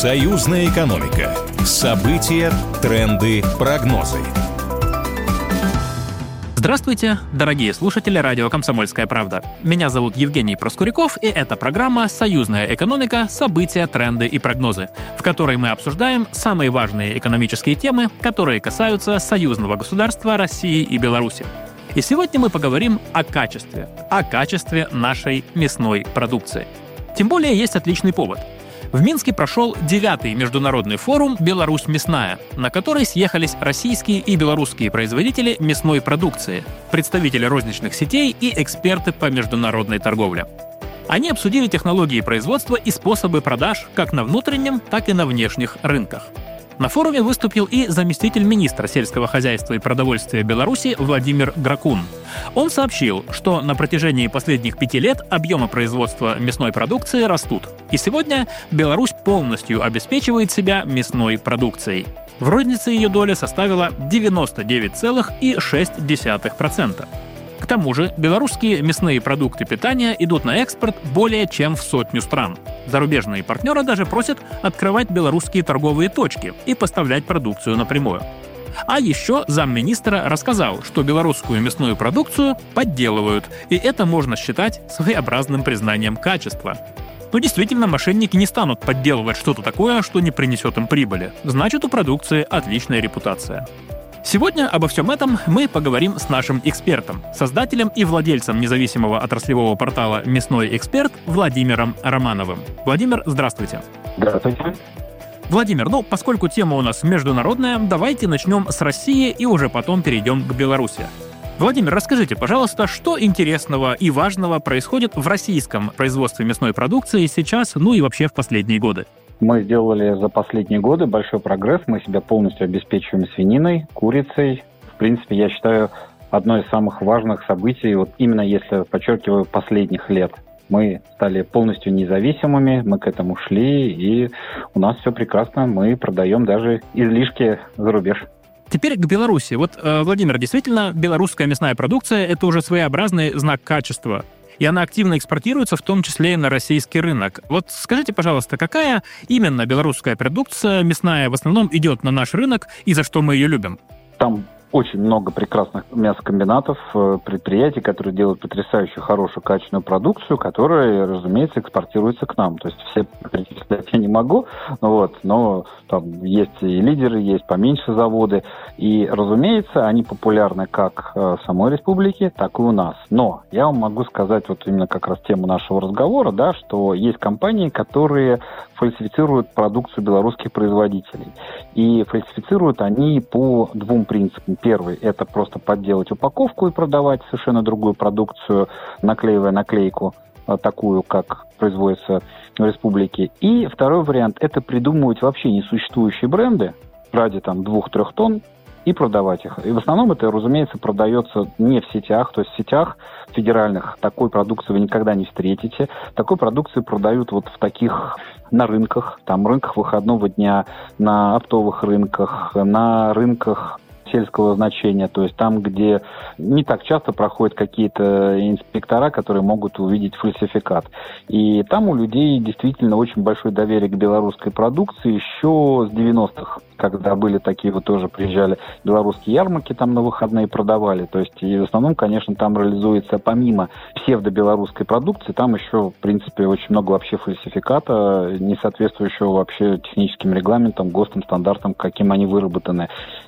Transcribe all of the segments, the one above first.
Союзная экономика. События, тренды, прогнозы. Здравствуйте, дорогие слушатели радио «Комсомольская правда». Меня зовут Евгений Проскуряков, и это программа «Союзная экономика. События, тренды и прогнозы», в которой мы обсуждаем самые важные экономические темы, которые касаются союзного государства России и Беларуси. И сегодня мы поговорим о качестве нашей мясной продукции. Тем более есть отличный повод. В Минске прошел 9-й международный форум «Беларусь мясная», на который съехались российские и белорусские производители мясной продукции, представители розничных сетей и эксперты по международной торговле. Они обсудили технологии производства и способы продаж как на внутреннем, так и на внешних рынках. На форуме выступил и заместитель министра сельского хозяйства и продовольствия Беларуси Владимир Гракун. Он сообщил, что на протяжении последних 5 лет объемы производства мясной продукции растут. И сегодня Беларусь полностью обеспечивает себя мясной продукцией. В рознице ее доля составила 99,6%. К тому же белорусские мясные продукты питания идут на экспорт более чем в 100 стран. Зарубежные партнеры даже просят открывать белорусские торговые точки и поставлять продукцию напрямую. А еще замминистра рассказал, что белорусскую мясную продукцию подделывают, и это можно считать своеобразным признанием качества. Но действительно, мошенники не станут подделывать что-то такое, что не принесет им прибыли. Значит, у продукции отличная репутация. Сегодня обо всем этом мы поговорим с нашим экспертом, создателем и владельцем независимого отраслевого портала «Мясной эксперт» Владимиром Романовым. Владимир, здравствуйте. Здравствуйте. Владимир, поскольку тема у нас международная, давайте начнем с России и уже потом перейдем к Беларуси. Владимир, расскажите, пожалуйста, что интересного и важного происходит в российском производстве мясной продукции сейчас, и вообще в последние годы? Мы сделали за последние годы большой прогресс. Мы себя полностью обеспечиваем свининой, курицей. В принципе, я считаю, одно из самых важных событий, именно если, подчеркиваю, последних лет. Мы стали полностью независимыми, мы к этому шли, и у нас все прекрасно. Мы продаем даже излишки за рубеж. Теперь к Беларуси. Владимир, действительно, белорусская мясная продукция – это уже своеобразный знак качества. И она активно экспортируется, в том числе и на российский рынок. Скажите, пожалуйста, какая именно белорусская продукция мясная в основном идет на наш рынок и за что мы ее любим? Там очень много прекрасных мясокомбинатов, предприятий, которые делают потрясающую, хорошую, качественную продукцию, которая, разумеется, экспортируется к нам. То есть все перечислять я не могу, но там есть и лидеры, есть поменьше заводы. И, разумеется, они популярны как в самой республике, так и у нас. Но я вам могу сказать, именно как раз тему нашего разговора, что есть компании, которые фальсифицируют продукцию белорусских производителей. И фальсифицируют они по двум принципам. Первый – это просто подделать упаковку и продавать совершенно другую продукцию, наклеивая наклейку, такую, как производится в республике. И второй вариант – это придумывать вообще несуществующие бренды ради 2-3 тонн и продавать их. И в основном это, разумеется, продается не в сетях, то есть в сетях федеральных такой продукции вы никогда не встретите. Такой продукции продают в таких на рынках, рынках выходного дня, на оптовых рынках, на рынках сельского значения, то есть там, где не так часто проходят какие-то инспектора, которые могут увидеть фальсификат. И там у людей действительно очень большое доверие к белорусской продукции еще с 90-х, когда были такие, тоже приезжали белорусские ярмарки, там на выходные продавали. То есть и в основном, конечно, там реализуется помимо псевдо-белорусской продукции, там еще, в принципе, очень много вообще фальсификата, не соответствующего вообще техническим регламентам, ГОСТам, стандартам, каким они выработаны.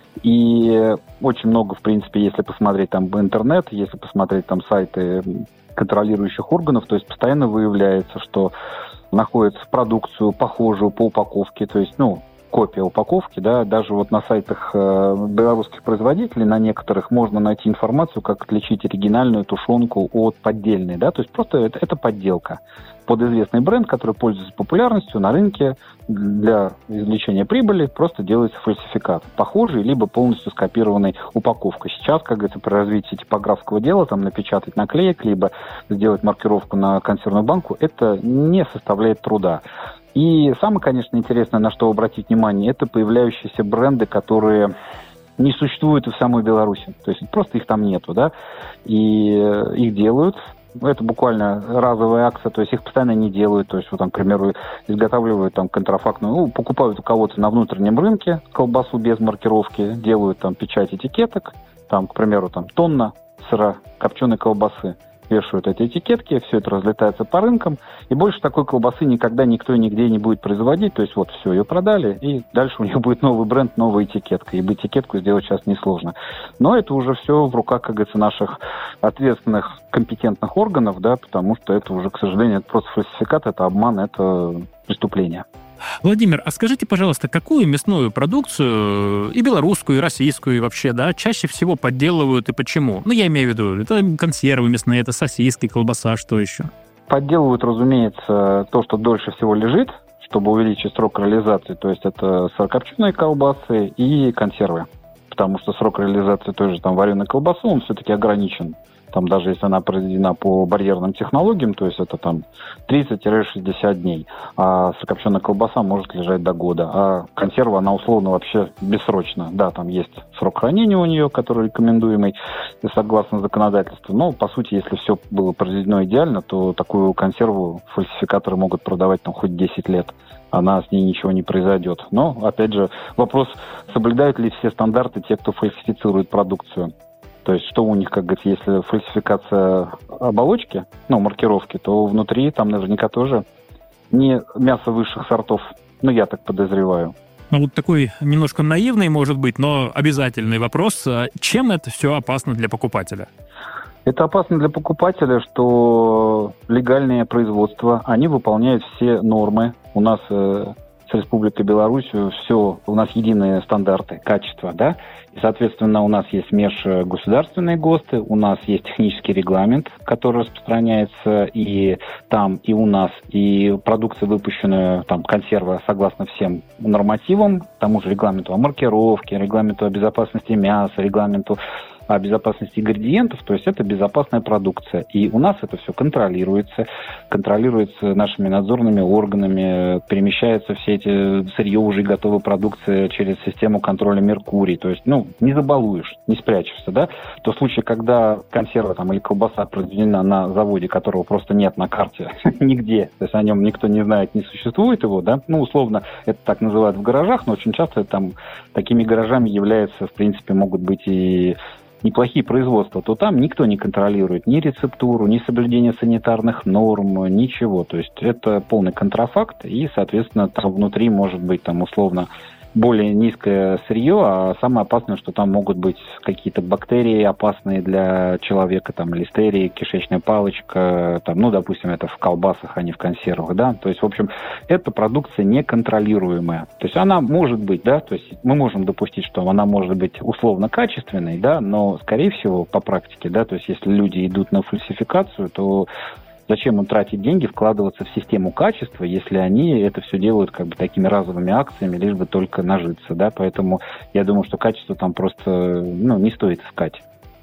И очень много, в принципе, если посмотреть в интернет, если посмотреть сайты контролирующих органов, то есть постоянно выявляется, что находится продукцию похожую по упаковке, то есть, копия упаковки, даже на сайтах белорусских производителей, на некоторых можно найти информацию, как отличить оригинальную тушенку от поддельной, то есть просто это подделка под известный бренд, который пользуется популярностью на рынке для извлечения прибыли, просто делается фальсификат, похожий, либо полностью скопированной упаковкой. Сейчас, как говорится, при развитии типографского дела, напечатать наклеек, либо сделать маркировку на консервную банку, это не составляет труда. И самое, конечно, интересное, на что обратить внимание, это появляющиеся бренды, которые не существуют и в самой Беларуси. То есть просто их там нету, и их делают это буквально разовая акция, то есть их постоянно не делают, то есть, вот, там, к примеру, изготавливают там контрафактную, покупают у кого-то на внутреннем рынке колбасу без маркировки, делают там печать этикеток, там, к примеру, там тонна сырокопченой колбасы, вешают эти этикетки, все это разлетается по рынкам, и больше такой колбасы никогда никто и нигде не будет производить, то есть вот все, ее продали, и дальше у нее будет новый бренд, новая этикетка, ибо этикетку сделать сейчас несложно. Но это уже все в руках, как говорится, наших ответственных, компетентных органов, да, потому что это уже, к сожалению, это просто фальсификат, это обман, это преступление. Владимир, а скажите, пожалуйста, какую мясную продукцию, и белорусскую, и российскую, и вообще, да, чаще всего подделывают и почему? Ну, я имею в виду, это консервы мясные, это сосиски, колбаса, что еще? Подделывают, разумеется, то, что дольше всего лежит, чтобы увеличить срок реализации, то есть это сырокопченые колбасы и консервы. Потому что срок реализации той же там вареной колбасы, он все-таки ограничен. Там даже если она произведена по барьерным технологиям, то есть это там 30-60 дней, а сырокопченая колбаса может лежать до года, а консерва, она условно вообще бессрочна. Да, там есть срок хранения у нее, который рекомендуемый согласно законодательству, но, по сути, если все было произведено идеально, то такую консерву фальсификаторы могут продавать там хоть 10 лет. Она с ней ничего не произойдет. Но, опять же, вопрос, соблюдают ли все стандарты те, кто фальсифицирует продукцию. То есть, что у них, как говорится, если фальсификация оболочки, маркировки, то внутри там наверняка тоже не мясо высших сортов. Я так подозреваю. Вот такой немножко наивный, может быть, но обязательный вопрос. Чем это все опасно для покупателя? Это опасно для покупателя, что легальные производства, они выполняют все нормы. У нас с Республикой Беларусь все, у нас единые стандарты качества, да, и, соответственно, у нас есть межгосударственные ГОСТы, у нас есть технический регламент, который распространяется и там, и у нас, и продукция, выпущенная, там, консерва, согласно всем нормативам, тому же регламенту о маркировке, регламенту о безопасности мяса, регламенту о безопасности ингредиентов, то есть это безопасная продукция. И у нас это все контролируется нашими надзорными органами, перемещаются все эти сырье уже готовой продукции через систему контроля Меркурий. То есть, не забалуешь, не спрячешься, да. То в случае, когда консерва там, или колбаса произведена на заводе, которого просто нет на карте нигде, то есть о нем никто не знает, не существует его, да, условно, это так называют в гаражах, но очень часто там такими гаражами являются, в принципе, могут быть и неплохие производства, то там никто не контролирует ни рецептуру, ни соблюдение санитарных норм, ничего. То есть это полный контрафакт, и, соответственно, там внутри может быть там условно более низкое сырье, а самое опасное, что там могут быть какие-то бактерии опасные для человека, там листерия, кишечная палочка, там, допустим, это в колбасах, а не в консервах, да, то есть, в общем, эта продукция неконтролируемая, то есть она может быть, да, то есть мы можем допустить, что она может быть условно качественной, да, но, скорее всего, по практике, да, то есть если люди идут на фальсификацию, то зачем им тратить деньги, вкладываться в систему качества, если они это все делают как бы такими разовыми акциями, лишь бы только нажиться, да, поэтому я думаю, что качество там просто, не стоит искать.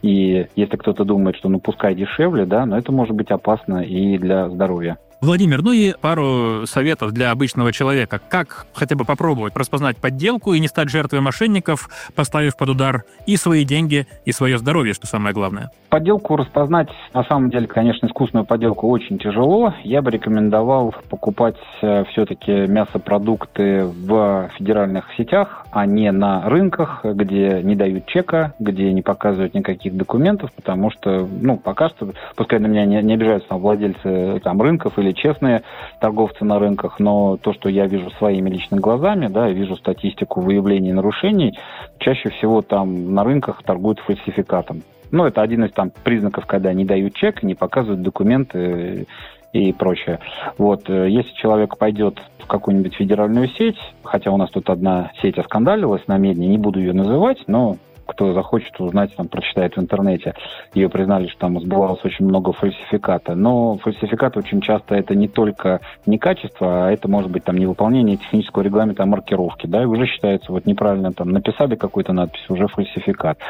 И если кто-то думает, что пускай дешевле, да, но это может быть опасно и для здоровья. Владимир, и пару советов для обычного человека. Как хотя бы попробовать распознать подделку и не стать жертвой мошенников, поставив под удар и свои деньги, и свое здоровье, что самое главное? Подделку распознать, на самом деле, конечно, искусственную подделку очень тяжело. Я бы рекомендовал покупать все-таки мясопродукты в федеральных сетях, а не на рынках, где не дают чека, где не показывают никаких документов, потому что, пока что, пускай на меня не обижаются там владельцы рынков или честные торговцы на рынках, но то, что я вижу своими личными глазами, да, вижу статистику выявлений нарушений, чаще всего там на рынках торгуют фальсификатом. Это один из признаков, когда не дают чек, не показывают документы и прочее. Если человек пойдет в какую-нибудь федеральную сеть, хотя у нас тут одна сеть оскандалилась на Медне, не буду ее называть, но кто захочет узнать, прочитает в интернете. Ее признали, что там сбывалось очень много фальсификата. Но фальсификат очень часто это не только не качество, а это может быть невыполнение технического регламента о маркировке. Да, и уже считается, неправильно написали какую-то надпись, уже фальсификат.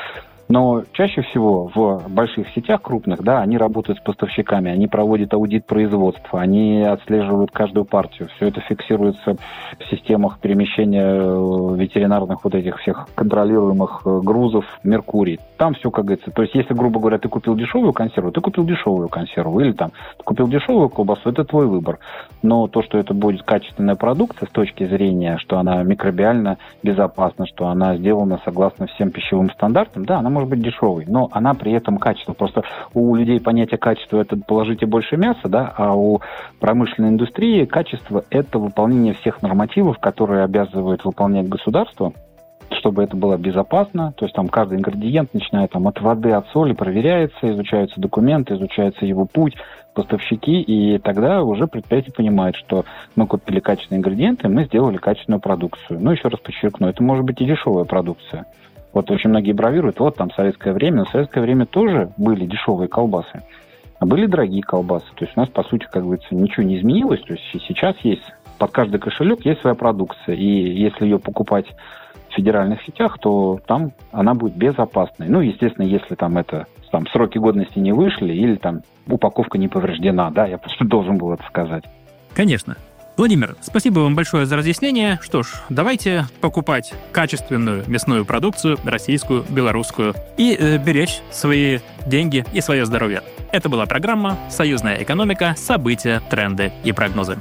Но чаще всего в больших сетях крупных, да, они работают с поставщиками, они проводят аудит производства, они отслеживают каждую партию. Все это фиксируется в системах перемещения ветеринарных вот этих всех контролируемых грузов Меркурий. Там все, как говорится. То есть, если, грубо говоря, ты купил дешевую консерву, ты купил дешевую консерву. Или там ты купил дешевую колбасу, это твой выбор. Но то, что это будет качественная продукция с точки зрения, что она микробиально безопасна, что она сделана согласно всем пищевым стандартам, да, она может быть дешевой, но она при этом качественная. Просто у людей понятие качества – это положите больше мяса, да, а у промышленной индустрии качество – это выполнение всех нормативов, которые обязывает выполнять государство, чтобы это было безопасно. То есть там каждый ингредиент, начиная там от воды, от соли, проверяется, изучаются документы, изучается его путь, поставщики, и тогда уже предприятие понимает, что мы купили качественные ингредиенты, мы сделали качественную продукцию. Но еще раз подчеркну, это может быть и дешевая продукция. Вот очень многие бравируют, вот там советское время, но в советское время тоже были дешевые колбасы, а были дорогие колбасы. То есть у нас, по сути, как говорится, ничего не изменилось. То есть сейчас есть, под каждый кошелек есть своя продукция, и если ее покупать в федеральных сетях, то там она будет безопасной. Ну, естественно, если там это там сроки годности не вышли или там упаковка не повреждена, да, я просто должен был это сказать. Конечно. Владимир, спасибо вам большое за разъяснение. Что ж, давайте покупать качественную мясную продукцию, российскую, белорусскую, и беречь свои деньги и свое здоровье. Это была программа «Союзная экономика. События, тренды и прогнозы».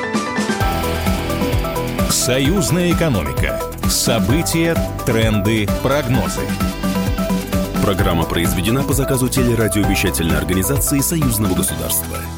Союзная экономика. События, тренды, прогнозы. Программа произведена по заказу телерадиовещательной организации Союзного государства.